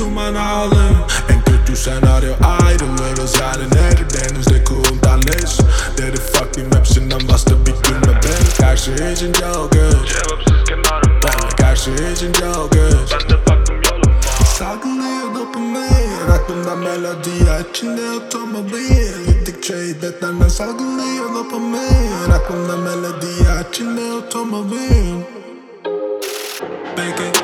duman ağlayım. En kötü senaryo ayrılırız yani neredenizde kumdalız. Dedi fuck diyeyim hepsinden bastı bir gülme ben. Her şey için çok güç. Cevapsız kenarım var. Her şey için çok güç. Ben de baktım yoluma. Salgılıyor dopamin. Aklımda melodi içinde otomobil. Gittikçe hiddetlerden salgılıyor dopamin. Aklımda melodi içinde otomobil. Peki